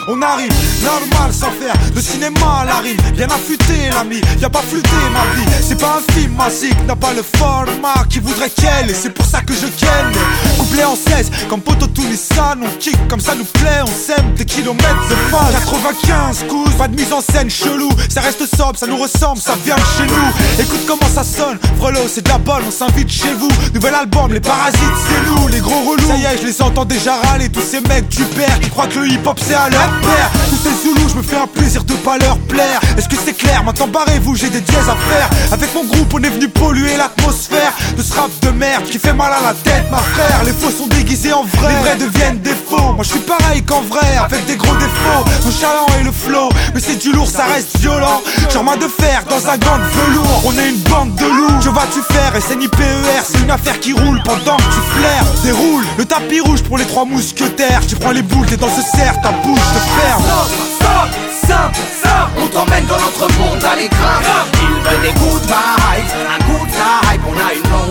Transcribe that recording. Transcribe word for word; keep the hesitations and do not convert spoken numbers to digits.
on arrive, normal sans faire de cinéma à la rime. Bien affûté l'ami, y'a pas flûté ma vie. C'est pas un film, ma zig n'a pas le format qui voudrait qu'elle. Et c'est pour ça que je ken. Couplet en seize, comme Poto Tounissan. On kick comme ça nous plaît, on sème des kilomètres de phase. Quatre-vingt-quinze coups, pas de mise en scène chelou. Ça reste sobre, ça nous ressemble, ça vient de chez nous. Écoute comment ça sonne, Frelot c'est de la bonne, on s'invite chez vous. Nouvel album, les parasites c'est nous, les gros relous. Ça y est, je les entends déjà râler, tous ces mecs du père qui croient que le hip hop c'est à leur père. Tous ces zoulous, je me fais un plaisir de pas leur plaire. Est-ce que c'est clair? Maintenant barrez-vous, j'ai des dièses à faire. Avec mon groupe on est venu polluer l'atmosphère de ce rap de merde qui fait mal à la tête ma frère. Les faux sont déguisés en vrai, les vrais deviennent des faux. Moi je suis pareil qu'en vrai, avec des gros défauts. Mon chaland et le flow, mais c'est du lourd, ça reste violent. Genre main de fer dans un gant de velours. On est une bande de loups, que vas-tu faire? S N I P E R, c'est une affaire qui roule pendant que tu flaires. Déroule le tapis rouge pour les trois mousquetaires. Tu prends les boules, t'es dans ce cerf, ta bouche te ferme. Stop, simple, simple, on t'emmène dans notre monde à l'écran. Il veut des good vibes, un good vibe, on a une